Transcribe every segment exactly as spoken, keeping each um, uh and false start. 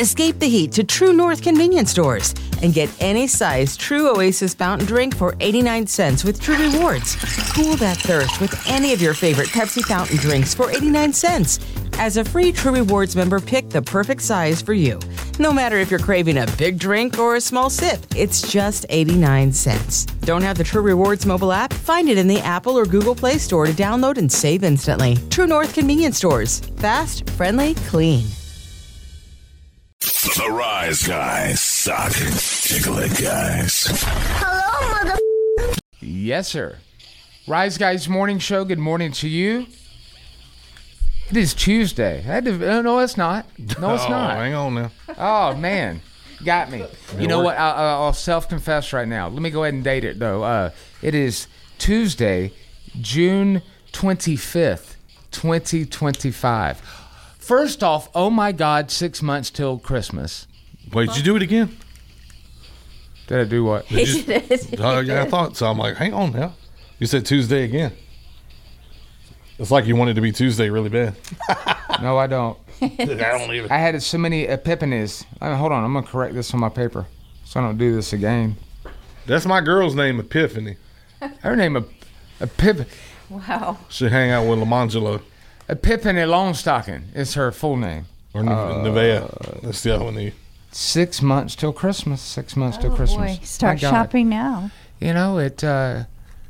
Escape the heat to True North convenience stores and get any size True Oasis fountain drink for eighty-nine cents with True Rewards. Cool that thirst with any of your favorite Pepsi fountain drinks for eighty-nine cents. As a free True Rewards member, pick the perfect size for you. No matter if you're craving a big drink or a small sip, it's just eighty-nine cents. Don't have the True Rewards mobile app? Find it in the Apple or Google Play Store to download and save instantly. True North convenience stores. Fast, friendly, clean. The Rise Guys suck. Tickle it, guys. Hello, mother. Yes, sir. Rise Guys Morning Show, good morning to you. It is Tuesday. I had to, oh, no, it's not. No, it's oh, not. Hang on now. Oh, man. Got me. You know what? I'll, I'll self-confess right now. Let me go ahead and date it, though. Uh, it is Tuesday, June twenty-fifth, twenty twenty-five. First off, oh, my God, six months till Christmas. Wait, did you do it again? Did I do what? He Just, did. uh, yeah, I thought so. I'm like, hang on now. You said Tuesday again. It's like you wanted to be Tuesday really bad. No, I don't. I don't even. I had so many epiphanies. Uh, hold on, I'm going to correct this on my paper so I don't do this again. That's my girl's name, Epiphany. Her name is Epip- Wow. She hang out with Lamangelo. Epiphany Longstocking is her full name. Or Ne- Uh, Nevea. That's the other one. Six months till Christmas. Six months Oh, till Christmas. boy. Start My God. shopping now. You know, it, uh,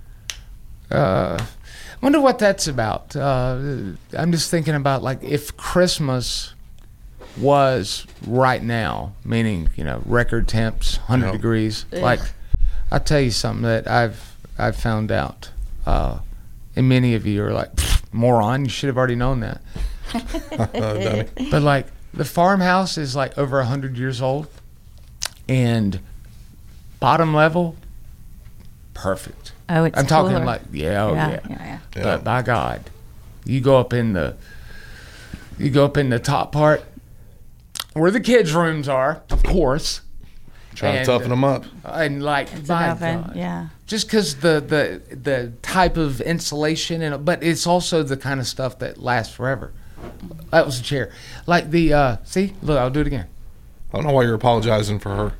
uh, wonder what that's about. Uh, I'm just thinking about, like, if Christmas was right now, meaning, you know, record temps, one hundred Yep. degrees. Ugh. Like, I'll tell you something that I've, I've found out. Uh, and many of you are like, moron, you should have already known that. Uh, dummy. But, like, the farmhouse is, like, over one hundred years old. And bottom level, perfect. Oh, it's I'm talking cooler. like, yeah, oh, yeah, yeah. yeah, yeah. Yeah. But by God, you go up in the, you go up in the top part where the kids' rooms are, of course. Trying And, to toughen them up. And like, It's by an oven, God. yeah. Just because the, the the type of insulation, and but it's also the kind of stuff that lasts forever. That was a chair. Like the, uh, see, look, I'll do it again. I don't know why you're apologizing for her.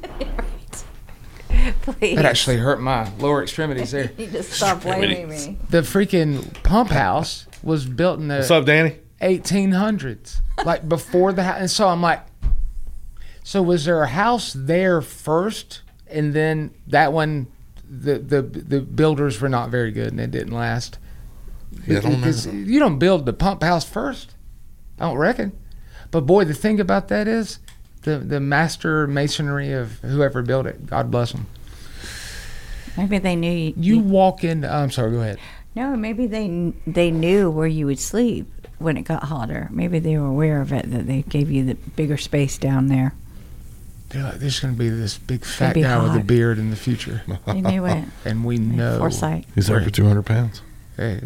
Please. That actually hurt my lower extremities there. You just stop blaming me. The freaking pump house was built in the What's up, Danny? eighteen hundreds, like before the house. And so I'm like, so was there a house there first, and then that one, the the the builders were not very good and it didn't last? Yeah, I don't Because know. you don't build the pump house first, I don't reckon. But boy, the thing about that is the the master masonry of whoever built it. God bless them. Maybe they knew you. You walk in. I'm sorry. Go ahead. No, maybe they they knew where you would sleep when it got hotter. Maybe they were aware of it, that they gave you the bigger space down there. They're like, there's going to be this big fat be guy with a hot. beard in the future, They knew it. and we know. Foresight. He's over two hundred pounds. Hey,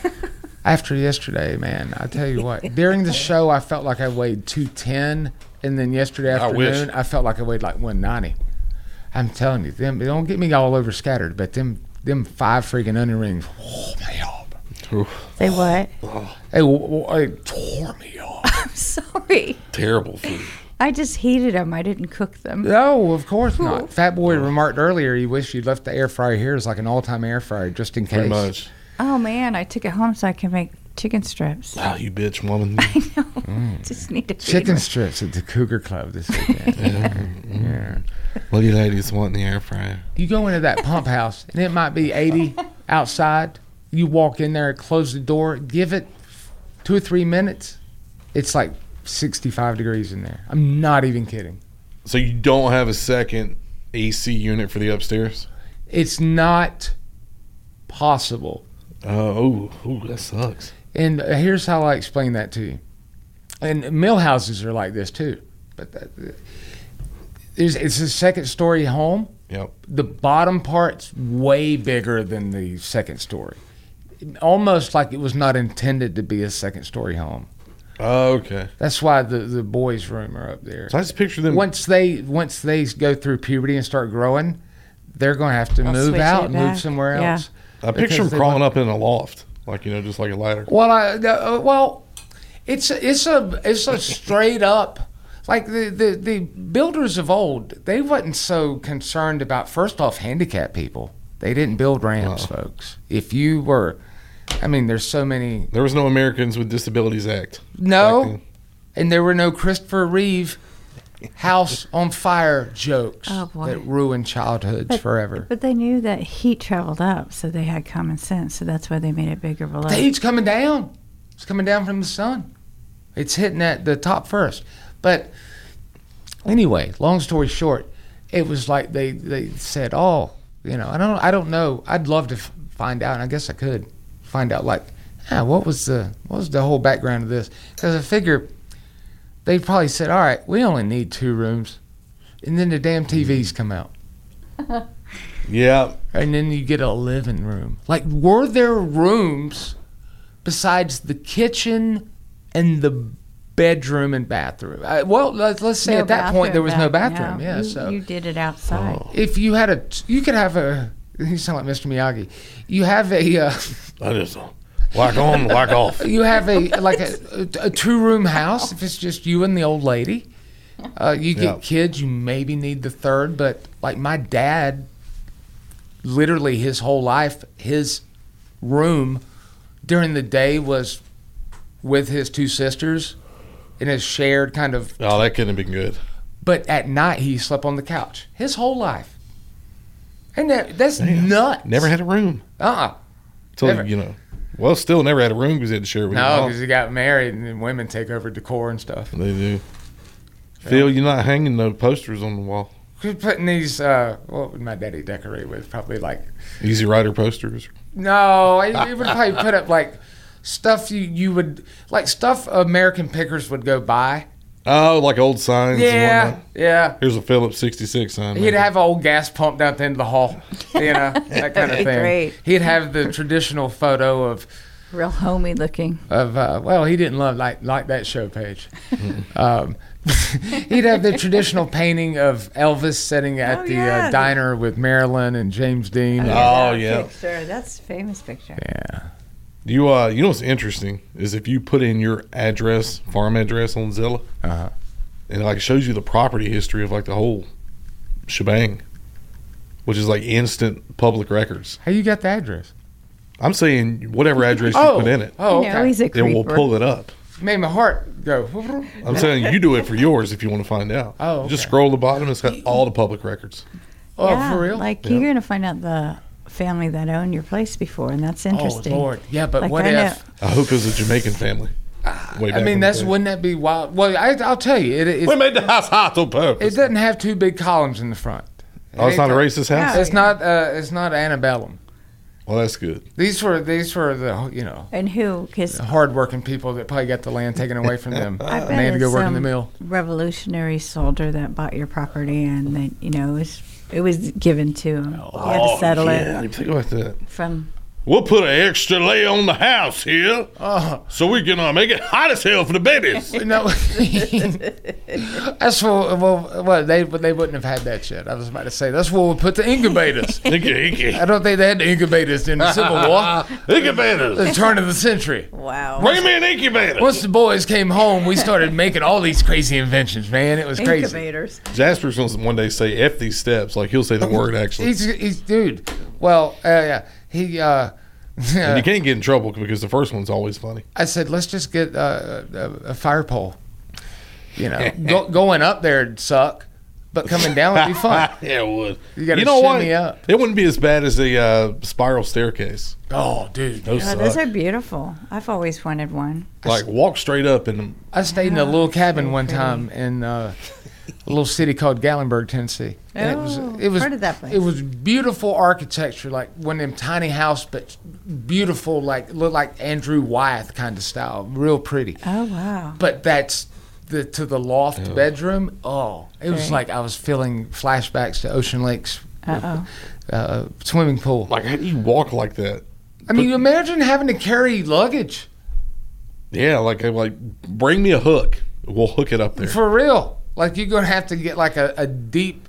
after yesterday, man, I tell you what. During the show, I felt like I weighed two ten, and then yesterday I wish. afternoon, I, felt like I weighed like one ninety. I'm telling you, them don't get me all over scattered, but them them five freaking onion rings, oh man, Say what? they, they tore me up. I'm sorry. Terrible food. I just heated them. I didn't cook them. No, of course not. Fat Boy remarked earlier he wished you'd left the air fryer here as like an all-time air fryer just in case. Pretty much. Oh man, I took it home so I can make chicken strips. Oh, you bitch woman. I know. Just need to feed Chicken her. strips at the Cougar Club this weekend. Yeah. What do you ladies want in the air fryer? You go into that pump house, and it might be eighty outside. You walk in there, close the door, give it two or three minutes. It's like sixty-five degrees in there. I'm not even kidding. So you don't have a second A C unit for the upstairs? It's not possible. Uh, oh, ooh, that sucks. And here's how I explain that to you. And mill houses are like this too. But that, there's, it's a second story home. Yep. The bottom part's way bigger than the second story. Almost like it was not intended to be a second story home. Oh, okay. That's why the, the boys' room are up there. So I just picture them. Once they once they go through puberty and start growing, they're going to have to They'll move switch out it and move back. somewhere Yeah. else. I picture them because they crawling want- up in a loft, like, you know, just like a ladder. Well, I, uh, well, it's a, it's a it's a straight up like the, the, the builders of old, they wasn't so concerned about, first off, handicapped people. They didn't build ramps, Wow. folks. If you were, I mean, there's so many. There was no Americans with Disabilities Act. back No, then. and there were no Christopher Reeve house on fire jokes Oh, boy. that ruined childhoods But- forever. But they knew that heat traveled up, so they had common sense. So that's why they made it bigger below. The heat's coming down. It's coming down from the sun. It's hitting at the top first. But anyway, long story short, it was like they, they said, oh, you know, I don't I don't know. I'd love to f- find out. And I guess I could find out, like, ah, what was the what was the whole background of this? Because I figure they probably said, all right, we only need two rooms, and then the damn T Vs come out. Yeah. And then you get a living room. Like, were there rooms besides the kitchen and the bedroom and bathroom? I, well, let's, let's say No at that point there was no bath- bathroom. Yeah, you, so you did it outside. if you had a, you could have a. You sound like Mister Miyagi. You have a, uh, That is a whack on, whack off. you have a like a, a, a two room house. If it's just you and the old lady, uh, you get Yeah. kids. You maybe need the third. But like my dad, literally his whole life, his room during the day was with his two sisters in a shared kind of. Oh, that couldn't have been good. But at night he slept on the couch his whole life. And that, that's nuts. Never had a room. Uh-uh. Till, Never. you know. Well, still never had a room because he had to share it with No, your because mom. he got married and then women take over decor and stuff. They do. Phil, you're not hanging no posters on the wall. We're putting these, uh, what would my daddy decorate with? Probably like, Easy Rider posters. no, he he would probably put up like stuff you, you would, like stuff American pickers would go buy. Oh, like old signs and Yeah, whatnot. yeah. Here's a Phillips sixty-six sign. He'd have an old gas pump down at the end of the hall, you know, that kind of be thing. great. He'd have the traditional photo of, Real homey looking. of uh, well, he didn't love like like that show page. um, he'd have the traditional painting of Elvis sitting at Oh, the yeah. uh, diner with Marilyn and James Dean. and- Oh, that yeah. Picture. That's a famous picture. yeah. You uh, you know what's interesting is if you put in your address, farm address on Zillow, Uh-huh. and it like shows you the property history of like the whole shebang, which is like instant public records. How you got the address? I'm saying whatever address you Oh, put in it, oh, You know, okay. he's a it creeper. will pull it up. Made my heart go. I'm saying you do it for yours if you want to find out. Oh, Just okay. scroll the bottom. It's got all the public records. Oh, Yeah, for real? Like Yeah. you're going to find out the family that owned your place before, and that's interesting. Oh Lord, yeah, but Like, what I know- if? I hope it was a Jamaican family. Way I back mean, in the that's day. wouldn't that be wild? Well, I, I'll tell you, it, it, we made the house hot on purpose. it doesn't have two big columns in the front. oh, it's not a ain't- racist house. It's not. Uh, it's not antebellum. Well, that's good. These were these were the you know And who? Because hardworking people that probably got the land taken away from them. I and bet they had to go it's work in the some mill. revolutionary soldier that bought your property, and that you know it was it was given to him. You had to settle Oh, yeah, it think about that. from. We'll put an extra layer on the house here, Oh so we can uh, make it hot as hell for the babies. no, that's what. Well, well, they but they wouldn't have had that shit. I was about to say that's where we put the incubators. Inky, inky. I don't think they had the incubators in the Civil War, Incubators. the turn of the century. Wow. Bring me an incubator. Once the boys came home, we started making all these crazy inventions, man. It was crazy. Incubators. Jasper's going to one day say F these steps. Like, he'll say the word, actually. He's, he's dude. Well, uh, yeah, he. Uh, And you can't get in trouble because the first one's always funny. I said, let's just get uh, a, a fire pole. You know, Go, going up there would suck, but coming down would be fun. Yeah, it would. You gotta know what? shimmy up. It wouldn't be as bad as a uh, spiral staircase. Oh, dude. Those Oh, those suck. are beautiful. I've always wanted one. Like, walk straight up and I stayed in a little cabin so one pretty. time in uh, a little city called Gallenberg, Tennessee. And it was Oh, it was heard of that place. it was beautiful architecture, like one of them tiny house, but beautiful, like looked like Andrew Wyeth kind of style, real pretty. Oh wow. But that's the to the loft bedroom. Oh, it was Right. like I was feeling flashbacks to Ocean Lakes Uh oh. uh, swimming pool. like, how do you walk like that? I mean, imagine having to carry luggage Yeah, like, like bring me a hook. We'll hook it up there. for real. Like you're gonna have to get like a, a deep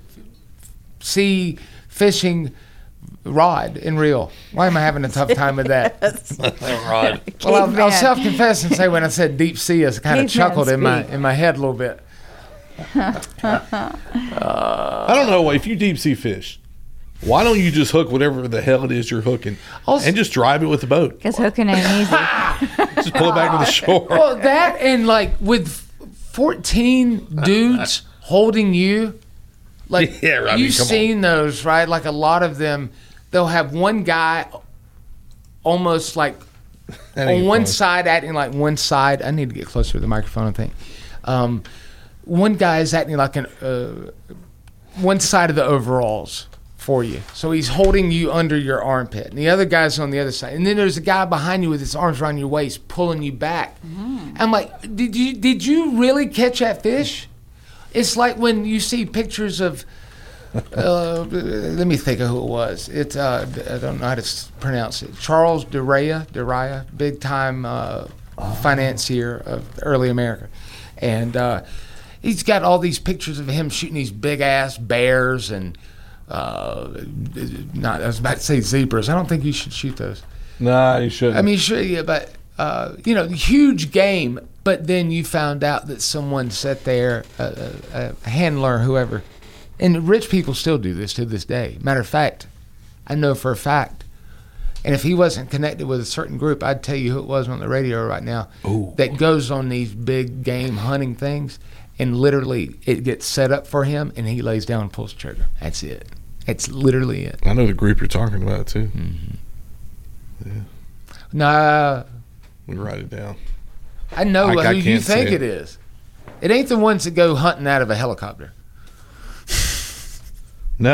sea fishing rod in real. Why am I having a tough time with that? Right. Well, I'll, I'll Caveman. self-confess and say when I said deep sea, I kind Caveman of chuckled in my speak. in my head a little bit. I don't know. If you deep sea fish, why don't you just hook whatever the hell it is you're hooking Also- and just drive it with the boat? Because hooking ain't easy. Just pull it back to the shore. Well, that and like with fourteen dudes holding you, like Yeah, I mean, you've come on. seen those, right? Like a lot of them, they'll have one guy almost like That on ain't one fun. side acting like one side. I need to get closer to the microphone, I think. Um, one guy is acting like an uh, one side of the overalls for you. So he's holding you under your armpit. And the other guy's on the other side. And then there's a guy behind you with his arms around your waist pulling you back. I'm like, did you did you really catch that fish? It's like when you see pictures of uh, let me think of who it was. It's uh, I don't know how to s- pronounce it. Charles Derea, Derea, big time uh, financier of early America, and uh, he's got all these pictures of him shooting these big ass bears and uh, not. I was about to say zebras. I don't think you should shoot those. Nah, you shouldn't. I mean, sure, yeah, but uh, you know, huge game. But then you found out that someone sat there, a, a, a handler, whoever, and rich people still do this to this day. Matter of fact, I know for a fact. And if he wasn't connected with a certain group, I'd tell you who it was on the radio right now Ooh. that goes on these big game hunting things, and literally it gets set up for him, and he lays down and pulls the trigger. That's it. That's literally it. I know the group you're talking about too. Nah. We write it down. I know I- who I you can't think say it it. is. It ain't the ones that go hunting out of a helicopter. No.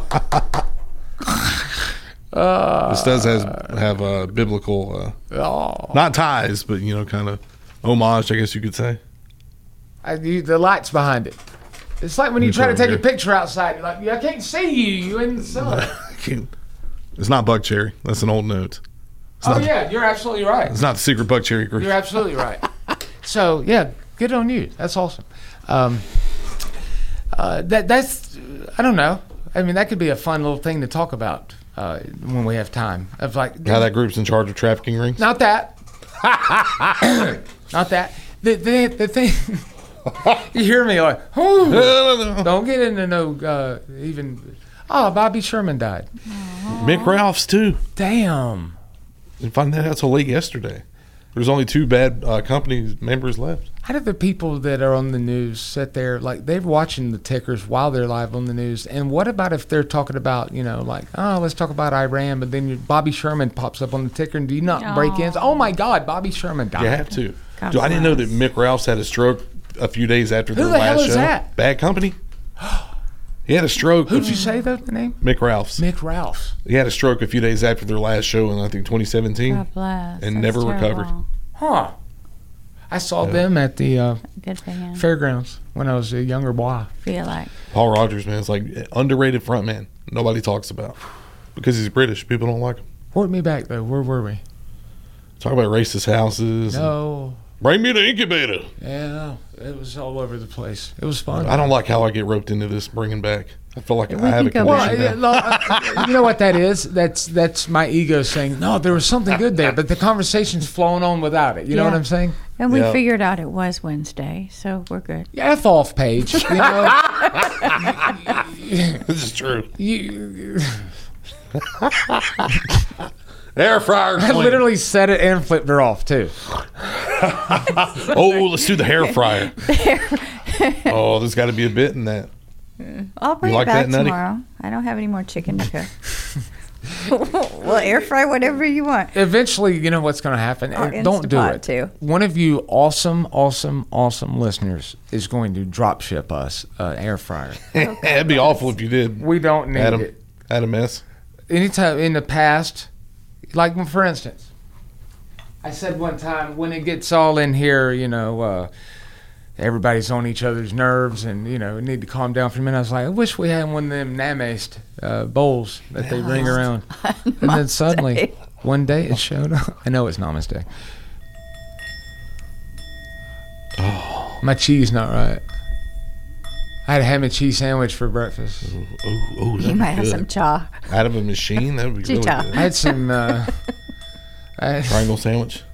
this does has, have a biblical, uh, Oh, not ties, but you know, kind of homage, I guess you could say. I, you, the lights behind it. It's like when you Me try to too, take a yeah. picture outside. You're like, I can't see you. You in the sun. It's not Buck Cherry. That's an old note. Oh not- yeah, you're absolutely right. It's not the secret Buck Cherry group. You're absolutely right. So yeah, good on you. That's awesome. Um, uh, that that's I don't know. I mean, that could be a fun little thing to talk about uh, when we have time. Of like How that group's in charge of trafficking rings. Not that. Not that. The the, the thing. You hear me like, oh, don't get into no uh, even. Oh, Bobby Sherman died. Mick Ralphs too. Damn. Didn't find that out till late yesterday. There's only two bad uh, company members left. How do the people that are on the news sit there like they're watching the tickers while they're live on the news? And what about if they're talking about, you know, like, oh, let's talk about Iran, but then your Bobby Sherman pops up on the ticker, and do you not break in? Oh my God, Bobby Sherman died. You have to. God Dude, I didn't know that bless. Mick Ralphs had a stroke a few days after Who their the last hell is show. that? Bad Company. He had a stroke. Who'd you say the, the name? Mick Ralphs. Mick Ralphs. He had a stroke a few days after their last show in I think twenty seventeen. God bless. And That's never recovered. terrible. Huh. I saw them at the uh, Good for him. fairgrounds when I was a younger boy. Feel like. Paul Rogers, man, it's like underrated frontman. Nobody talks about because he's British. People don't like him. Work me back though. Where were we? Talk about racist houses. and No. Bring me the incubator. Yeah, it was all over the place. It was fun. I don't like how I get roped into this bringing back. I feel like We I have a can go Well, back. condition I- now. no, I- you know what that is? That's that's my ego saying, no, there was something good there, but the conversation's flowing on without it. You know Yeah. what I'm saying? And we Yeah. figured out it was Wednesday, so we're good. Yeah, F off, Paige. You know, This is true. you, Air fryer. I literally said it and flipped her off too. Oh, let's do the hair fryer. Oh, there's got to be a bit in that. I'll bring like it back that, Nutty? tomorrow. I don't have any more chicken to cook. Well, air fry whatever you want. Eventually, you know what's going to happen. Or And don't do Instapot, it. too. One of you awesome, awesome, awesome listeners is going to drop ship us an air fryer. It'd be awful if you did. We don't need Adam, it. had a mess. Anytime in the past, like for instance, I said one time when it gets all in here, you know, uh, everybody's on each other's nerves and, you know, need to calm down for a minute. I was like, I wish we had one of them Namaste uh, bowls that they ring around. And then suddenly, one day it showed up. I know it's Namaste. Oh. My cheese not right. I had a ham and cheese sandwich for breakfast. Oh, oh, You that'd might be have good. some chaw. Out of a machine, that would be really Chita. good. I had some uh, I, Triangle sandwich.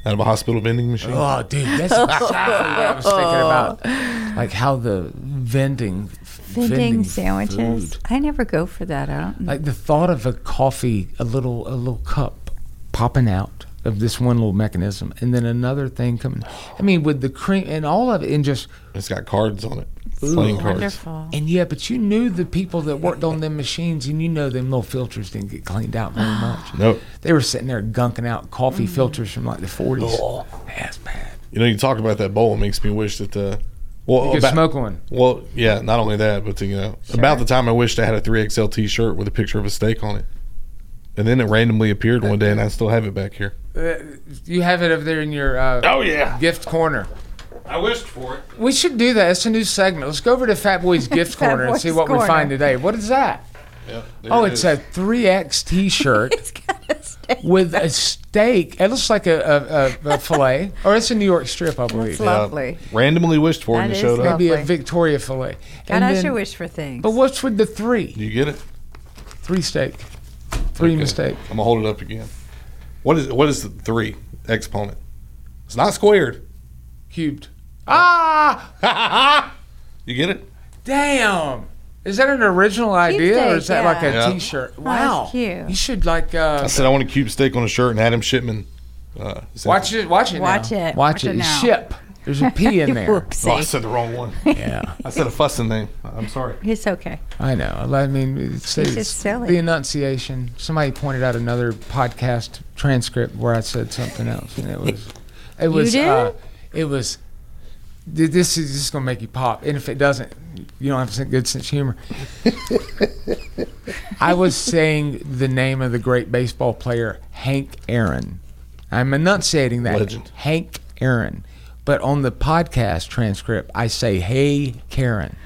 Out of a hospital vending machine. Oh, dude, that's exactly what I was thinking about. Like how the vending, Vending sandwiches. food. I never go for that out. Like the thought of a coffee, a little, a little cup popping out of this one little mechanism, and then another thing coming. I mean, with the cream and all of it, and just It's got cards on it. Ooh, Playing cards. wonderful. and yeah, but you knew the people that worked on them machines, and you know them little filters didn't get cleaned out very much. Nope. They were sitting there gunking out coffee filters from like the forties. Oh. That's bad. You know, you talk about that bowl. It makes me wish that. Uh, well, You could about- smoke one. Well, yeah. Not only that, but you know, about the time I wished I had a three X L T-shirt with a picture of a steak on it, and then it randomly appeared one day, and I still have it back here. Uh, you have it over there in your uh, Oh yeah, gift corner. I wished for it. We should do that. It's a new segment. Let's go over to Fat Boy's gift Fat corner and Boy's see what we Corner. find today. What is that? Yeah, there Oh, it it's is. a three X T-shirt It's got a steak. with a steak. It looks like a, a, a fillet, or it's a New York strip, I believe. That's lovely. randomly wished for it That and it is showed up. lovely. Maybe a Victoria fillet. God, And I then- should wish for things. But what's with the three? Do you get it? Three steak. Three Okay. mistake. I'm gonna hold it up again. What is what is the three exponent? It's not squared. Cubed. Ah! You get it? Damn. Is that an original idea, or steak, is that like a yeah. T-shirt? that's Wow. cute. You should like uh, I said I want a cube steak on a shirt, and Adam Shipman. Uh, said- watch it. Watch it. Watch now. it. Watch, Watch it. it now. Ship. There's a P in there. Oh, I Whoopsie. said the wrong one. Yeah. I said a fussing name. I'm sorry. It's okay. I know. I mean, it's, It's it's just silly. the enunciation. Somebody pointed out another podcast transcript where I said something else, and it was, it was, did? Uh, it was. th- This is just gonna make you pop, and if it doesn't, you don't have a good sense of humor. I was saying the name of the great baseball player Hank Aaron. I'm enunciating that. Legend. Hank Aaron. But on the podcast transcript, I say, "Hey, Karen."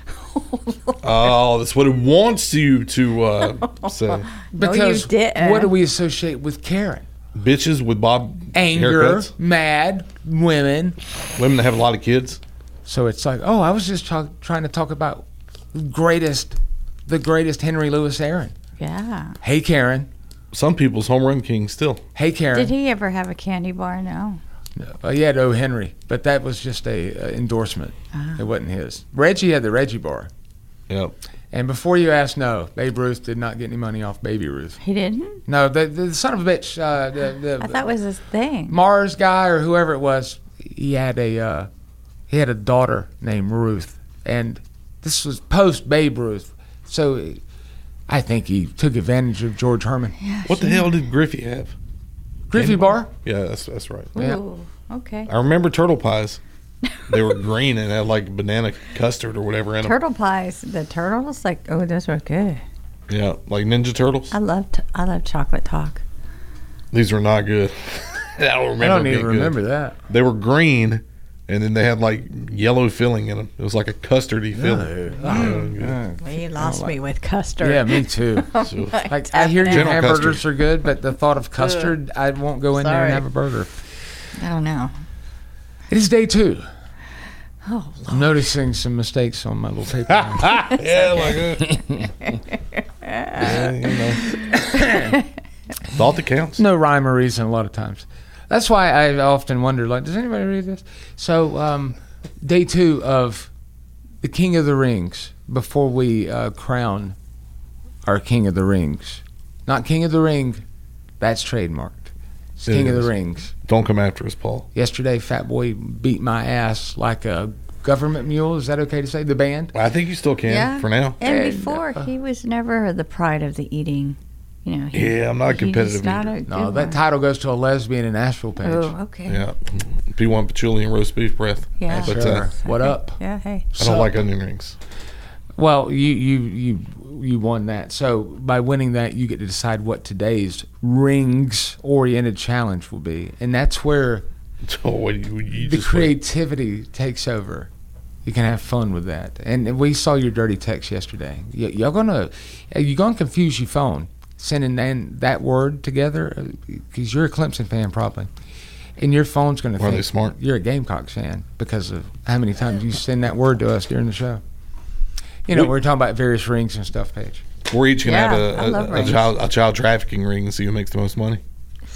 Oh, that's what it wants you to uh, say. No, you Because didn't. what do we associate with Karen? Bitches with bob Anger, haircuts. mad, women. Women that have a lot of kids. So it's like, oh, I was just talk, trying to talk about the greatest, the greatest Henry Louis Aaron. Yeah. Hey, Karen. Some people's home run king still. Hey, Karen. Did he ever have a candy bar? No. Uh, he had O. Henry, but that was just a uh, endorsement. It wasn't his. Reggie had the Reggie bar. Yep. And before you ask, no, Babe Ruth did not get any money off Baby Ruth. He didn't? No, the, the son of a bitch, uh, the, the I thought it was his thing. Mars guy or whoever it was, he had a uh, he had a daughter named Ruth, and this was post Babe Ruth, so I think he took advantage of George Herman. What the hell did Griffey have? Griffey Candy Bar. Yeah, that's that's right. Yeah. Ooh, okay. I remember turtle pies. They were green and had like banana custard or whatever in them. Turtle pies. The turtles, like, oh, those were good. Yeah, like Ninja Turtles. I love, t- I love chocolate talk. These were not good. I don't remember. I don't being even good. remember that. They were green, and then they had like yellow filling in them. It was like a custardy filling. Uh, Well, you lost me with custard. yeah, me too. So, Like I hear your General hamburgers custard. are good, but the thought of custard, I won't go in there and Sorry. have a burger. I don't know. It is day two. Oh, I'm noticing some mistakes on my little paper. yeah, like uh, yeah, you know. Thought that counts. No rhyme or reason a lot of times. That's why I often wonder, like, does anybody read this? So, um, day two of the King of the Rings, before we uh, crown our King of the Rings. Not King of the Ring, that's trademarked. It's It King of is. the Rings. Don't come after us, Paul. Yesterday, Fat Boy beat my ass like a government mule. Is that okay to say? The band? I think you still can yeah. for now. And And, before, uh, he was never the pride of the eating. You know. He, Yeah, I'm not a he competitive just not eater. a good No, that one. title goes to a lesbian in Nashville page. Oh, okay. Yeah, P one patchouli and roast beef breath. Yeah. but Sure. uh, What up? Yeah. Hey. I don't like onion rings. Well, you you you you won that. So by winning that, you get to decide what today's rings-oriented challenge will be, and that's where Oh, what you, you the just creativity takes over. You can have fun with that. And, and we saw your dirty text yesterday. Y- y'all gonna you gonna confuse your phone sending that, that word together because you're a Clemson fan probably, and your phone's gonna Are think they smart? you're a Gamecocks fan because of how many times you send that word to us during the show. You know, We- we're talking about various rings and stuff, Paige. We're each gonna Yeah, I have a, love a, a rings. child a child trafficking ring and see who makes the most money.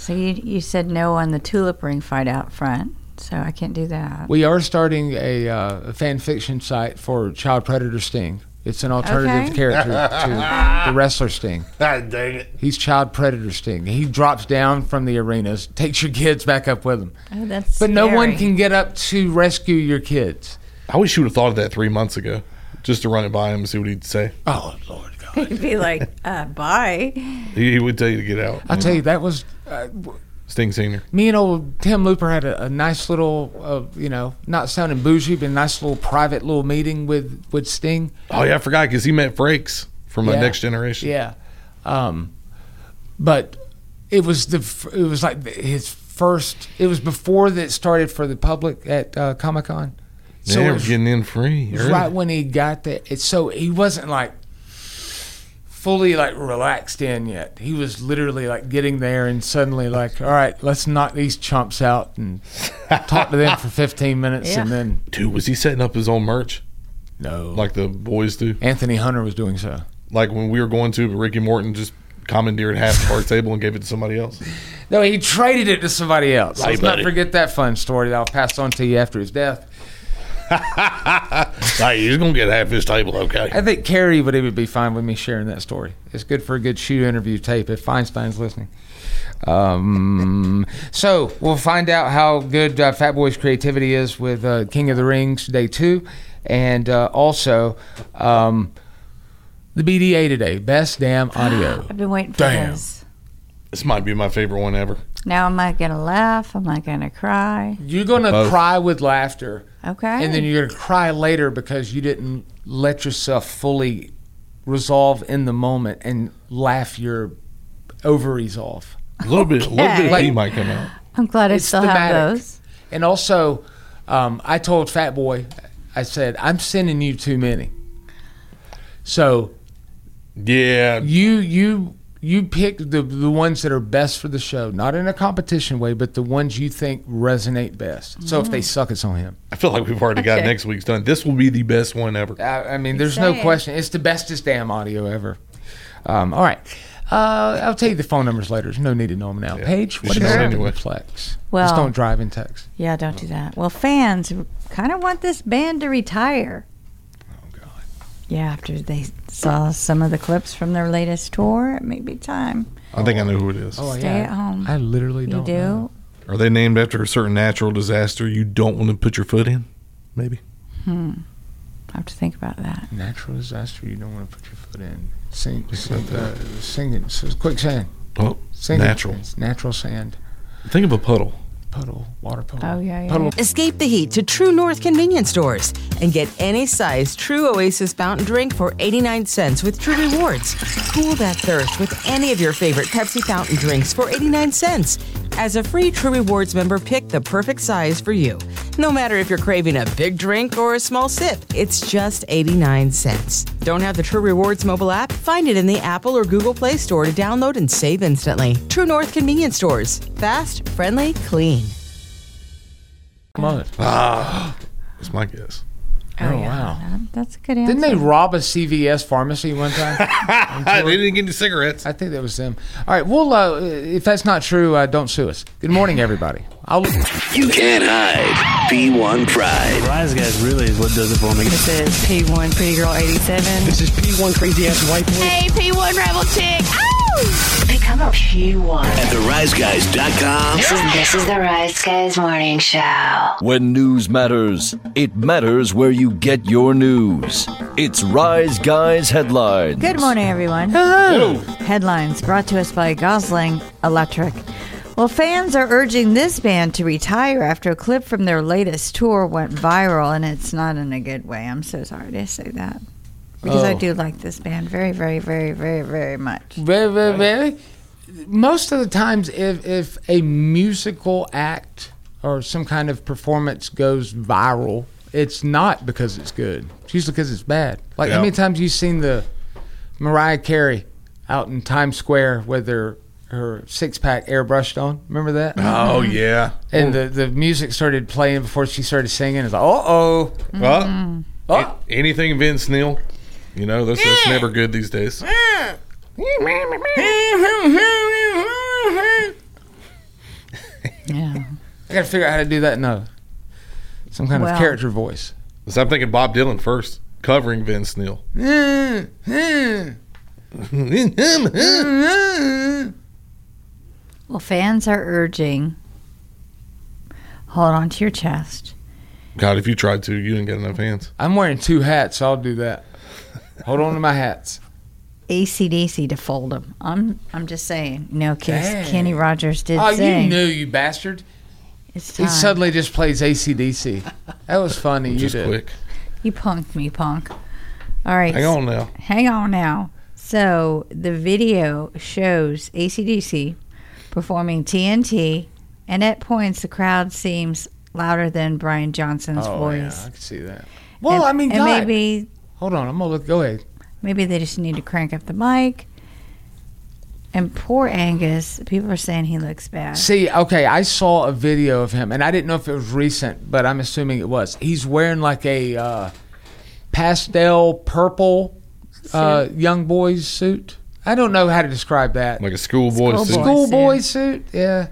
So you you said no on the tulip ring fight out front, so I can't do that. We are starting a, uh, a fan fiction site for Child Predator Sting. It's an alternative Okay. character to the wrestler Sting. God dang it. He's Child Predator Sting. He drops down from the arenas, takes your kids back up with him. Oh, that's But no one scary. can get up to rescue your kids. I wish you would have thought of that three months ago, just to run it by him and see what he'd say. Oh, Lord God. He'd be like, uh, bye. He, he would tell you to get out. I'll tell you, that was... Uh, Sting Senior. me and old Tim Looper had a, a nice little, uh, you know, not sounding bougie, but a nice little private little meeting with, with Sting. Oh, yeah, I forgot because he met Frakes from Yeah. uh, Next Generation. Yeah. Um, but it was the f- it was like the- his first, it was before that started for the public at uh, Comic-Con. So yeah, it we're was getting in free. early. right when he got there. It's so he wasn't like fully like relaxed in yet. He was literally like getting there and suddenly like, all right, let's knock these chumps out and talk to them for fifteen minutes Yeah. and then Dude, was he setting up his own merch no. like the boys do? Anthony Hunter was doing so. Like when we were going to, but Ricky Morton just commandeered half of our table and gave it to somebody else. No, he traded it to somebody else. Hey, Let's not buddy. forget that fun story that I'll pass on to you after his death. Hey, he's gonna get half his table, okay? I think Carrie would even be fine with me sharing that story. It's good for a good shoe interview tape if Feinstein's listening. Um, so we'll find out how good uh, Fat Boy's creativity is with uh, King of the Rings Day Two, and uh, also um, the B D A today, best damn audio. I've been waiting for Damn. this. This might be my favorite one ever. Now, am I going to laugh? Am I going to cry? You're gonna Both. cry with laughter. Okay. And then you're going to cry later because you didn't let yourself fully resolve in the moment and laugh your ovaries off. A little bit, a little bit of Okay. pee might come out. I'm glad I It's still thematic. have those. And also, um, I told Fat Boy, I said, I'm sending you too many. So Yeah, you you you pick the the ones that are best for the show, not in a competition way, but the ones you think resonate best. So if they suck, it's on him. I feel like we've already got Okay. next week's done. This will be the best one ever. I, I mean, there's no saying. question. It's the bestest damn audio ever. Um, all right. Uh, I'll tell you the phone numbers later. There's no need to know them now. Yeah. Paige, You what should about know the anyway. Plex? Well- Just don't drive and text. Yeah, don't do that. Well, fans kind of want this band to retire. Oh, God. Yeah, after they saw some of the clips from their latest tour, it may be time. I think I know who it is. Oh, Stay yeah. at home. I literally You don't do? know. Are they named after a certain natural disaster you don't want to put your foot in? Maybe. Hmm. I have to think about that. Natural disaster you don't want to put your foot in. Sing, sing, uh, sing it. So quicksand. Oh, Sing natural. It. It's natural sand. Think of a puddle. Puddle. Water puddle. Oh, yeah, yeah, Puddle. Escape the heat to True North convenience stores and get any size True Oasis fountain drink for eighty-nine cents with True Rewards. Cool that thirst with any of your favorite Pepsi fountain drinks for eighty-nine cents. As a free True Rewards member, pick the perfect size for you. No matter if you're craving a big drink or a small sip, it's just eighty-nine cents. Don't have the True Rewards mobile app? Find it in the Apple or Google Play Store to download and save instantly. True North convenience stores. Fast, friendly, clean. Come on. Ah, that's my guess. Oh, wow. that- That's a good answer. Didn't they rob a C V S pharmacy one time? they didn't get any cigarettes. I think that was them. All right. Well, uh, if that's not true, uh, don't sue us. Good morning, everybody. I'll. You can't hide P one Pride. Rise Guys really is what does it for me. This is P one Pretty Girl eighty-seven. This is P one crazy ass white boy. Hey, P one Rebel Chick. Ow! Become a P one. At the rise guys dot com. This is, this is the Rise Guys Morning Show. When news matters, it matters where you get your news. It's Rise Guys Headlines. Good morning, everyone. Headlines brought to us by Gosling Electric. Well, fans are urging this band to retire after a clip from their latest tour went viral, and it's not in a good way. I'm so sorry to say that. Because I Oh. do like this band very, very, very, very, very much. Very, very, very. Most of the times, if if a musical act or some kind of performance goes viral, it's not because it's good. It's usually because it's bad. Like how Yeah. many times you've seen the Mariah Carey out in Times Square with her her six pack airbrushed on? Remember that? Oh, yeah. And the, the music started playing before she started singing. It's like, uh oh, Well, oh. a- anything Vince Neil, you know, that's, that's never good these days. I got to figure out how to do that in a, some kind Well. of character voice. So I'm thinking Bob Dylan first, covering Vince Neil. Well, fans are urging, hold on to your chest. God, if you tried to, you didn't get enough hands. I'm wearing two hats, so I'll do that. Hold on to my hats. A C D C to fold them. I'm I'm just saying, you know, because Dang. Kenny Rogers did Oh, say. you knew, you bastard. It's He time. suddenly just plays A C D C. That was funny. You Just did. quick. You punked me, punk. All right. Hang on now. Hang on now. So the video shows A C D C performing T N T, and at points the crowd seems louder than Brian Johnson's Oh, voice. yeah, I can see that. Well, And- I mean, and God. maybe Hold on, I'm going to look. Go ahead. maybe they just need to crank up the mic. And poor Angus, people are saying he looks bad. See, okay, I saw a video of him, and I didn't know if it was recent, but I'm assuming it was. He's wearing like a uh, pastel purple uh, young boy's suit. I don't know how to describe that. Like a schoolboy Schoolboy. suit. Schoolboy yeah. suit, yeah.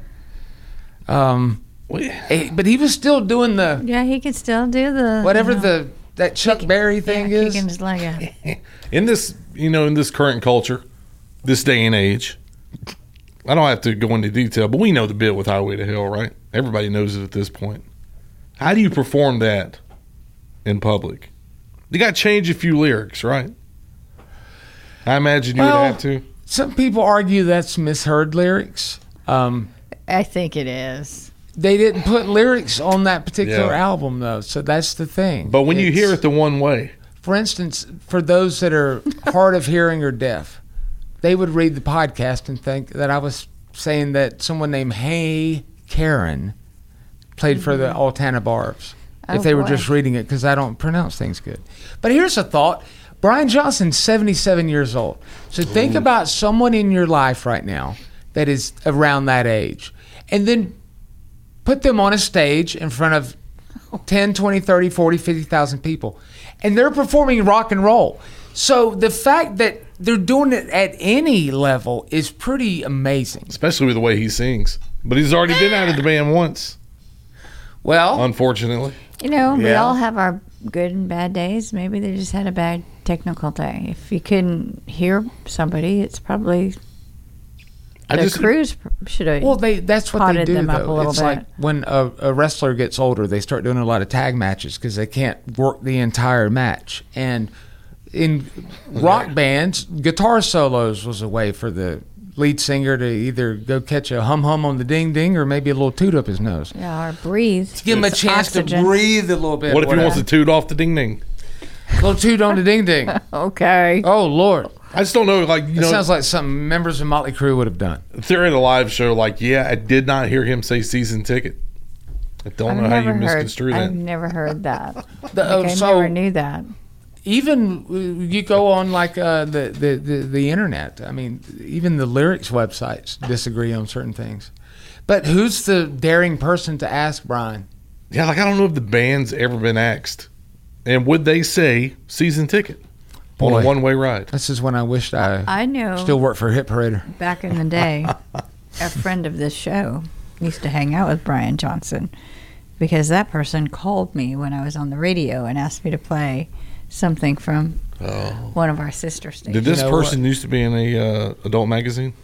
Um, Well, eh, but he was still doing the Yeah, he can still do the whatever you know, the that Chuck Berry thing yeah, is. kicking his leg out. in this, you know, in this current culture, this day and age, I don't have to go into detail, but we know the bit with Highway to Hell, right? Everybody knows it at this point. How do you perform that in public? You got to change a few lyrics, right? I imagine you Well, would have to. Some people argue that's misheard lyrics. Um, I think it is. they didn't put lyrics on that particular Yeah. album, though, so that's the thing. But when you It's- hear it the one way, For instance, for those that are hard of hearing or deaf, they would read the podcast and think that I was saying that someone named Hey Karen played for the Altana Barbs. Oh, if they were boy. just reading it, because I don't pronounce things good. But here's a thought. Brian Johnson's seventy-seven years old. So think about someone in your life right now that is around that age. And then put them on a stage in front of ten, twenty, thirty, forty, fifty thousand people. And they're performing rock and roll. So the fact that they're doing it at any level is pretty amazing. especially with the way he sings. But he's already been out of the band once, Well, unfortunately. You know, we Yeah. all have our good and bad days. Maybe they just had a bad technical day. If you couldn't hear somebody, it's probably I the just crews should have. well, they that's what they potted do, them up though. a little It's bit. like when a, a wrestler gets older, they start doing a lot of tag matches because they can't work the entire match. And in rock bands, guitar solos was a way for the lead singer to either go catch a hum hum on the ding ding or maybe a little toot up his nose. Yeah, or breathe. Give him a It's chance oxygen. to breathe a little bit. what if he wants whatever. to toot off the ding ding? A little toot on the ding ding. Okay. Oh, Lord. I just don't know. Like, you That know, sounds like something members of Motley Crue would have done. if they're at a live show, like, yeah, I did not hear him say season ticket. I don't I've know how you never heard. misconstrue that. I've never heard that. The- Like, oh, I so never knew that. even uh, you go on like uh, the, the, the, the internet. I mean, even the lyrics websites disagree on certain things. But who's the daring person to ask Brian? Yeah, like, I don't know if the band's ever been asked. And would they say season ticket on Boy. a one-way ride? This is when I wished I, I know. still worked for Hit Parader. Back in the day, a friend of this show used to hang out with Brian Johnson because that person called me when I was on the radio and asked me to play something from one of our sister stations. Did this know person used to be in a uh, adult magazine?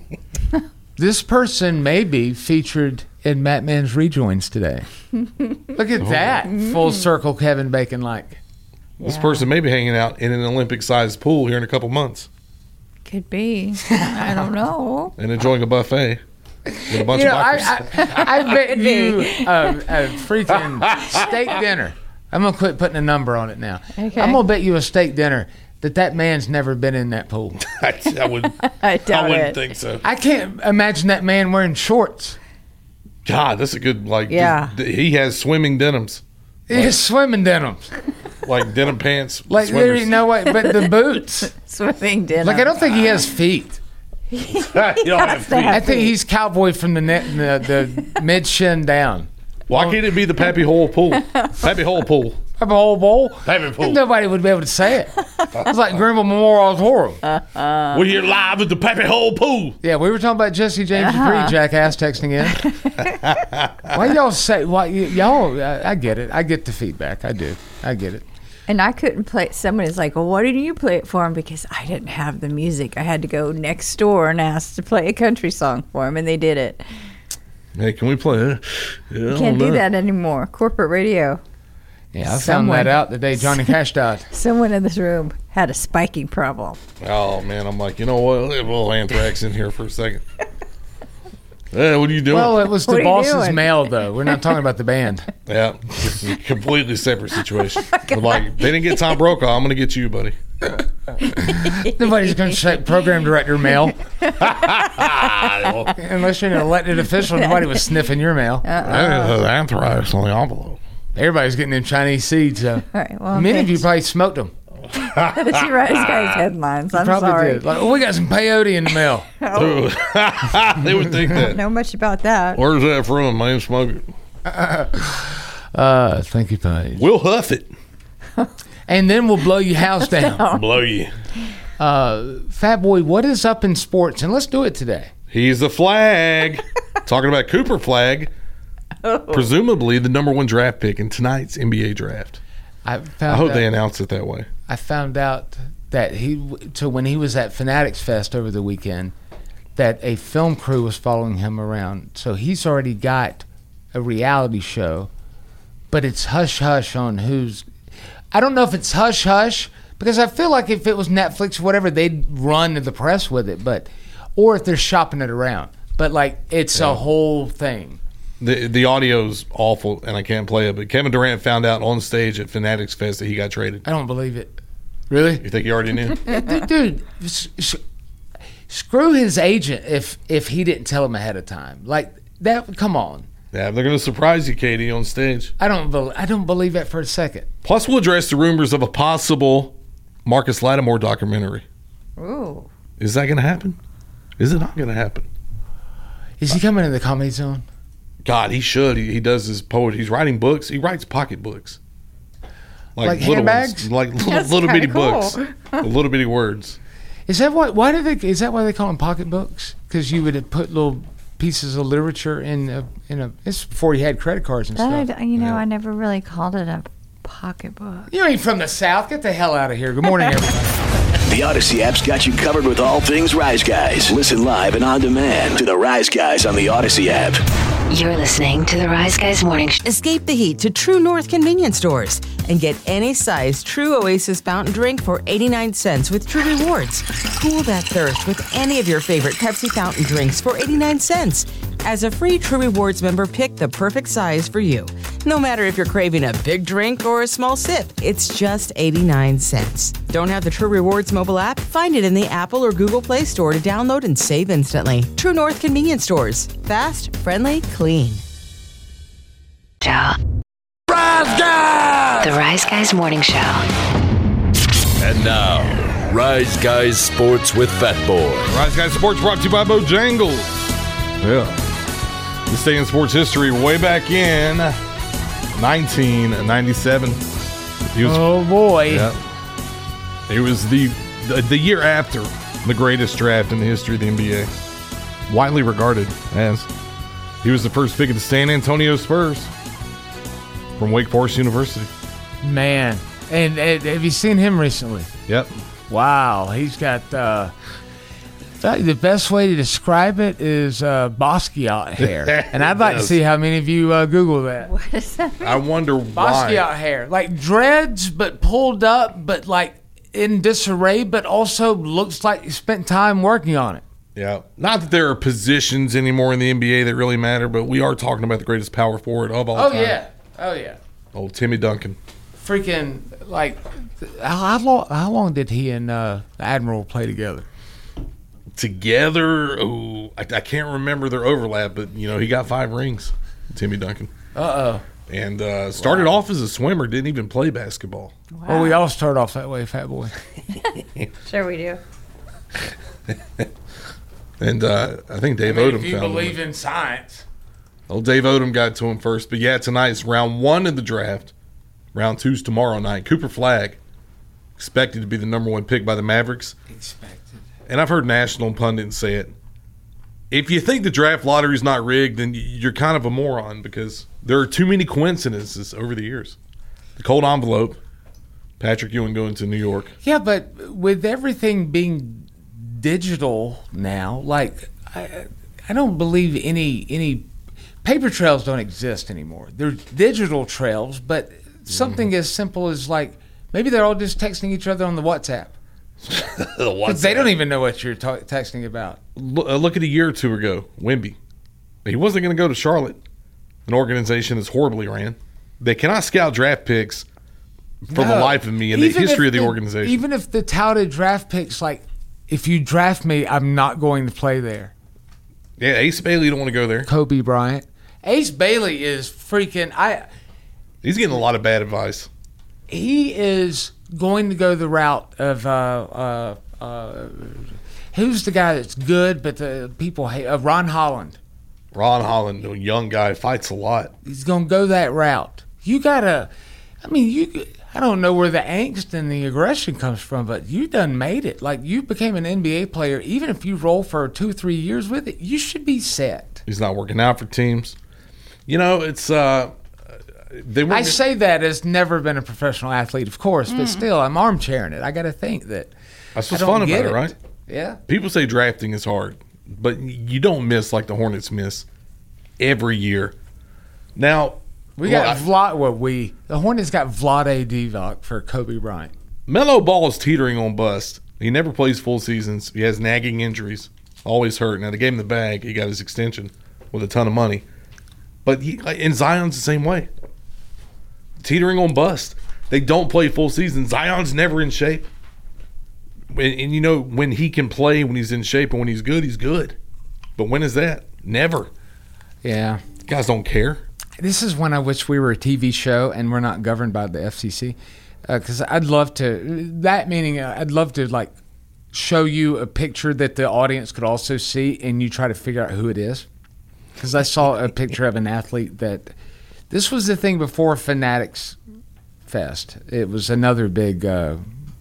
This person may be featured in Matt Man's Rejoins today. Look at that. Full circle Kevin Bacon like. This Yeah. person may be hanging out in an Olympic-sized pool here in a couple months Could be. I don't know. and enjoying a buffet with a bunch You know, of I, bikers. I, I bet you a, a freaking steak dinner. I'm going to quit putting a number on it now. Okay. I'm going to bet you a steak dinner that that man's never been in that pool. I, I would. I doubt I wouldn't it. think so. I can't imagine that man wearing shorts. God, that's a good like. Yeah. th- he has swimming denims, He's swimming denims. like denim pants. Like, there swimmers. you know what? But the boots. Swimming dinner. Like, I don't think he has feet. you don't have feet. I think he's cowboy from the net, the, the mid shin down. Why can't it be the Pappy Hole pool? Pappy Hole pool. Paper Hole Bowl. Paper Hole. Nobody would be able to say it. It's like Greenville Memorial Auditorium. Uh, We're here live at the Paper Hole Pool. Yeah, we were talking about Jesse James Uh-huh. Dupree, jackass texting in. Why y'all say, why, y- y'all, I, I get it. I get the feedback. I do. I get it. And I couldn't play. Somebody's like, well, why didn't you play it for him? Because I didn't have the music. I had to go next door and ask to play a country song for him, and they did it. Hey, can we play it? Yeah, You can't do that anymore. Corporate radio. Yeah, I Someone- found that out the day Johnny Cash died. Someone in this room had a spiking problem. Oh, man. I'm like, you know what? Leave a little Anthrax in here for a second. Hey, what are you doing? Well, it was What the are you boss's doing? mail, though. We're not talking about the band. Yeah, it's a completely separate situation. But like, they didn't get Tom Brokaw. I'm going to get you, buddy. Nobody's going to say program director mail. Unless you're an elected official, nobody was sniffing your mail. Uh, Anthrax on the envelope. Everybody's getting them Chinese seeds. Uh, All right. Well, many of you thanks. probably smoked them. That's your right guy's headlines. I'm Probably sorry. did. Like, oh, we got some peyote in the mail. Ooh. They would think I don't that. know much about that. Where's that from? I ain't smoking. Uh, thank you, Paige. We'll huff it. And then we'll blow your house down. Blow you. Uh, Fat Boy, what is up in sports? And let's do it today. He's the flag. Talking about Cooper Flag. Presumably the number one draft pick in tonight's N B A draft. I, found I hope out, they announce it that way. I found out that he, so when he was at Fanatics Fest over the weekend, that a film crew was following him around. So he's already got a reality show, but it's hush hush on who's. I don't know if it's hush hush because I feel like if it was Netflix or whatever, they'd run to the press with it, but or if they're shopping it around. But like it's Yeah. a whole thing. The the audio's awful and I can't play it, but Kevin Durant found out on stage at Fanatics Fest that he got traded. I don't believe it. Really? You think he already knew? dude, dude s- s- screw his agent if if he didn't tell him ahead of time. Like that. Come on. Yeah, they're going to surprise you, Katie, on stage. I don't. Be, I don't believe that for a second. Plus, we'll address the rumors of a possible Marcus Lattimore documentary. Ooh. Is that going to happen? Is it not going to happen? Is he coming to the Comedy Zone? God, he should. He, he does his poetry. He's writing books. He writes pocket books. Like little handbags? ones. Like little, That's little bitty kinda cool. books. little bitty words. Is that why? Why do they? Is that why they call them pocket books? Because you would put little pieces of literature in a in a. It's before you had credit cards and That stuff. I, you know, I never really called it a pocketbook. You ain't from the South. Get the hell out of here. Good morning, everybody. The Odyssey app's got you covered with all things Rise Guys. Listen live and on demand to the Rise Guys on the Odyssey app. You're listening to the Rise Guys Morning Show. Escape the heat to True North convenience stores and get any size True Oasis fountain drink for eighty-nine cents with True Rewards. Cool that thirst with any of your favorite Pepsi fountain drinks for eighty-nine cents. As a free True Rewards member, pick the perfect size for you. No matter if you're craving a big drink or a small sip, it's just eighty-nine cents. Don't have the True Rewards mobile app? Find it in the Apple or Google Play Store to download and save instantly. True North convenience stores. Fast, friendly, clean. Show. Rise Guys! The Rise Guys Morning Show. And now, Rise Guys Sports with Fat Boy. Rise Guys Sports brought to you by Bojangles. Yeah. This day in sports history, way back in nineteen ninety-seven. He was, Oh boy. yeah. It was the, the the year after the greatest draft in the history of the N B A. Widely regarded as. He was the first pick of the San Antonio Spurs from Wake Forest University. Man. And, and have you seen him recently? Yep. Wow, he's got uh, the best way to describe it is uh, Basquiat hair, and I'd like to Yes. see how many of you uh, Google that. What does that mean? I wonder why. Basquiat hair, like dreads, but pulled up, but like in disarray, but also looks like you spent time working on it. Yeah. Not that there are positions anymore in the N B A that really matter, but we are talking about the greatest power forward of all Oh time. yeah, oh yeah, Old Timmy Duncan. freaking like how, how long? How long did he and uh, the Admiral play together? Together, oh, I, I can't remember their overlap, but you know he got five rings, Timmy Duncan, Uh oh. and uh, started off as a swimmer. Didn't even play basketball. Well, we all start off that way, Fat Boy. Sure we do. And uh, I think Dave I mean, Odom if you found believe him. in science. Well, Dave Odom got to him first, but yeah, tonight's round one of the draft. Round two's tomorrow night. Cooper Flagg, expected to be the number one pick by the Mavericks. Expected. And I've heard national pundits say it. If you think the draft lottery is not rigged, then you're kind of a moron because there are too many coincidences over the years. The cold envelope, Patrick Ewing going to New York. Yeah, but with everything being digital now, like I, I don't believe any any paper trails don't exist anymore. There's digital trails, but something mm-hmm. as simple as like maybe they're all just texting each other on the WhatsApp. the WhatsApp. They don't even know what you're ta- texting about. Look, uh, look at a year or two ago, Wemby. He wasn't going to go to Charlotte, an organization that's horribly ran. They cannot scout draft picks for no. the life of me in even the history of the, the organization. Even if the touted draft picks, like, if you draft me, I'm not going to play there. Yeah, Ace Bailey don't want to go there. Kobe Bryant. Ace Bailey is freaking... I. He's getting a lot of bad advice. He is going to go the route of... Uh, uh, uh, who's the guy that's good, but the people hate... Uh, Ron Holland. Ron Holland, a young guy, fights a lot. He's going to go that route. You got to... I mean, you... I don't know where the angst and the aggression comes from, but you done made it. Like, you became an N B A player. Even if you roll for two, three years with it, you should be set. He's not working out for teams. You know, it's... uh they I say that as never been a professional athlete, of course, but mm. still, I'm armchairing it. I got to think that... That's what's fun about it, it, right? Yeah. People say drafting is hard, but you don't miss like the Hornets miss every year. Now... We got well, Vlad. Well, we the Hornets got Vlade Divac for Kobe Bryant. Melo Ball is teetering on bust. He never plays full seasons. He has nagging injuries. Always hurt. Now they gave him the bag. He got his extension with a ton of money. But he, and Zion's the same way. Teetering on bust. They don't play full season. Zion's never in shape. And, and you know when he can play, when he's in shape, and when he's good, he's good. But when is that? Never. Yeah. Guys don't care. This is when I wish we were a T V show and we're not governed by the F C C, because uh, I'd love to. That meaning, uh, I'd love to like show you a picture that the audience could also see, and you try to figure out who it is. Because I saw a picture of an athlete that this was the thing before Fanatics Fest. It was another big uh,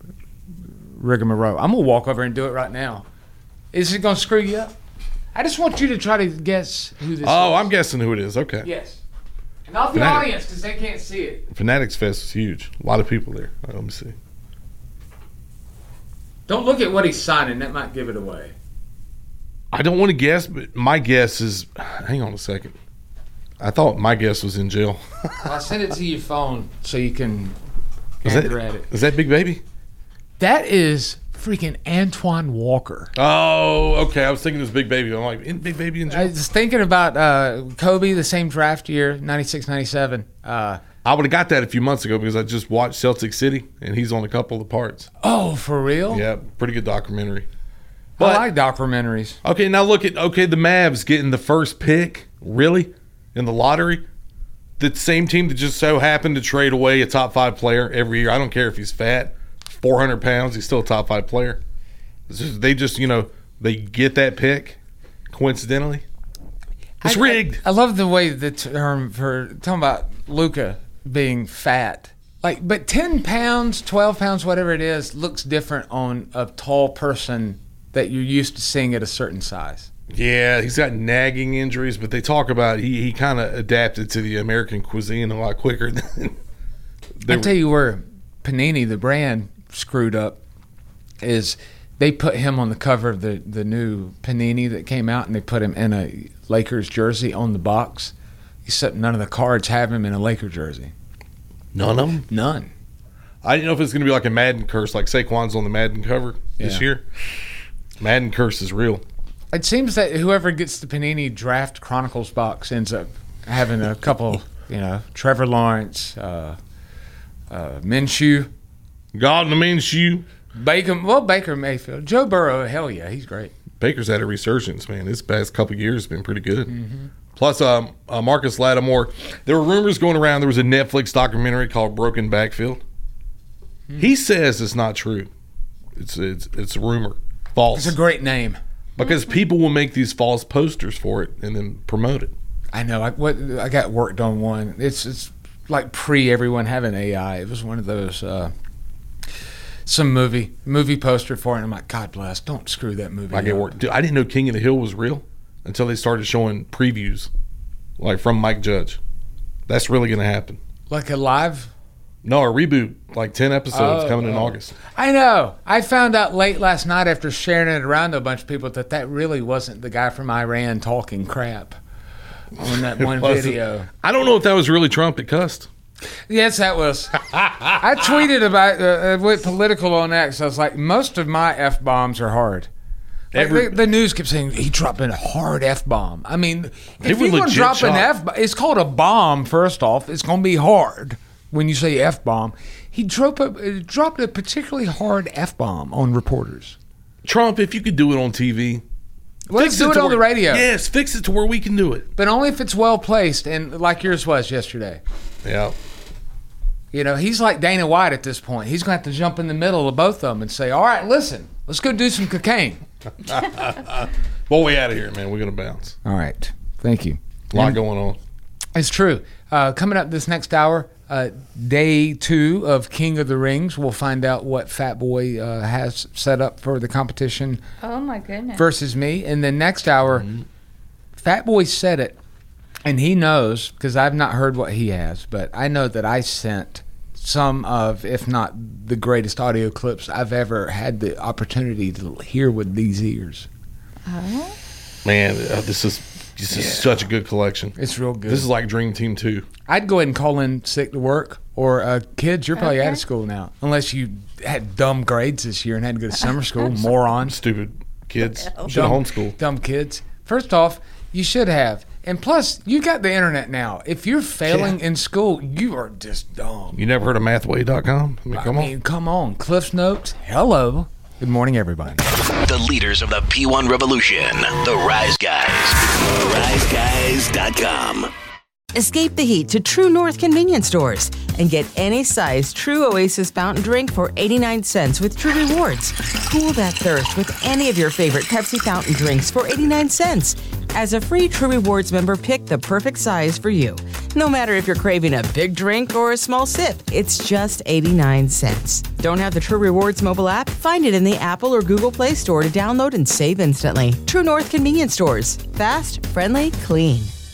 rigmarole. I'm gonna walk over and do it right now. Is it gonna screw you up? I just want you to try to guess who this oh, is. Oh, I'm guessing who it is. Okay. Yes. Not the Fanatics. audience, because they can't see it. Fanatics Fest is huge. A lot of people there. Right, let me see. Don't look at what he's signing. That might give it away. I don't want to guess, but my guess is... Hang on a second. I thought my guess was in jail. Well, I sent it to your phone so you can is that, at it. Is that Big Baby? That is freaking Antoine Walker. Oh, okay. I was thinking it was Big Baby. I'm like, isn't Big Baby in jail? I was thinking about uh, Kobe, the same draft year, ninety-six ninety-seven. Uh, I would have got that a few months ago because I just watched Celtic City, and he's on a couple of the parts. Oh, for real? Yeah, pretty good documentary. But, I like documentaries. Okay, now look at, okay, the Mavs getting the first pick, really, in the lottery. The same team that just so happened to trade away a top five player every year. I don't care if he's fat. four hundred pounds, he's still a top five player. Just, they just, you know, they get that pick coincidentally. It's I, rigged. I, I love the way the term for talking about Luka being fat. Like, but ten pounds, twelve pounds, whatever it is, looks different on a tall person that you're used to seeing at a certain size. Yeah, he's got nagging injuries, but they talk about he, he kind of adapted to the American cuisine a lot quicker than. I'll tell you where Panini, the brand, screwed up is they put him on the cover of the, the new Panini that came out, and they put him in a Lakers jersey on the box. Except none of the cards have him in a Laker jersey. None of them? None. I didn't know if it's going to be like a Madden curse, like Saquon's on the Madden cover this Yeah. year. Madden curse is real. It seems that whoever gets the Panini Draft Chronicles box ends up having a couple, you know, Trevor Lawrence, uh, uh, Minshew. Gardner Minshew. Baker, well, Baker Mayfield. Joe Burrow, hell yeah, he's great. Baker's had a resurgence, man. This past couple of years has been pretty good. Mm-hmm. Plus, um, uh, Marcus Lattimore. There were rumors going around. There was a Netflix documentary called Broken Backfield. Mm-hmm. He says it's not true. It's it's it's a rumor. False. It's a great name. Because people will make these false posters for it and then promote it. I know. I, what, I got worked on one. It's it's like pre everyone having A I. It was one of those uh, some movie movie poster for it. And I'm like, God bless, don't screw that movie. Like it up. worked. Dude, I didn't know King of the Hill was real until they started showing previews, like from Mike Judge. That's really going to happen. Like a live. No, a reboot, like ten episodes Oh, coming in oh. August. I know. I found out late last night after sharing it around to a bunch of people that that really wasn't the guy from Iran talking crap on that one Wasn't- video. I don't know if that was really Trump that cussed. Yes, that was. I tweeted about uh, uh, went political on X. I was like, most of my f bombs are hard. Like, Every- the, the news kept saying he dropped a hard f bomb. I mean, They if were you're gonna legit drop an shocked. f, it's called a bomb. First off, it's going to be hard when you say f bomb. He dropped a, uh, dropped a particularly hard f bomb on reporters. Trump, if you could do it on T V, Let's fix do it to on the where- radio. Yes, fix it to where we can do it. But only if it's well placed and like yours was yesterday. Yeah. You know, he's like Dana White at this point. He's going to have to jump in the middle of both of them and say, all right, listen, let's go do some cocaine. Well, we out of here, man. We're going to bounce. All right. Thank you. A lot And going on. It's true. Uh, coming up this next hour, uh, day two of King of the Rings. We'll find out what Fat Boy uh, has set up for the competition Oh my goodness. versus me. And then next hour, Fat Boy said it, and he knows, because I've not heard what he has, but I know that I sent some of, if not the greatest audio clips I've ever had the opportunity to hear with these ears. Oh. Man, uh, this is this is such a good collection. It's real good. This is like Dream Team two. I'd go ahead and call in sick to work, or uh, kids, you're probably Okay. out of school now, unless you had dumb grades this year and had to go to summer school, morons. Stupid kids. Should have Dumb- homeschooled. Dumb kids. First off, you should have. And plus, you got the internet now. If you're failing in school, you are just dumb. You never heard of mathway dot com? I mean, come I on. mean, come on. Cliff's Notes. Hello. Good morning, everybody. The leaders of the P one revolution, the Rise Guys. rise guys dot com. Escape the heat to True North convenience stores and get any size True Oasis fountain drink for eighty-nine cents with True Rewards. Cool that thirst with any of your favorite Pepsi fountain drinks for eighty-nine cents. As a free True Rewards member, pick the perfect size for you. No matter if you're craving a big drink or a small sip, it's just eighty-nine cents. Don't have the True Rewards mobile app? Find it in the Apple or Google Play Store to download and save instantly. True North convenience stores. Fast, friendly, clean.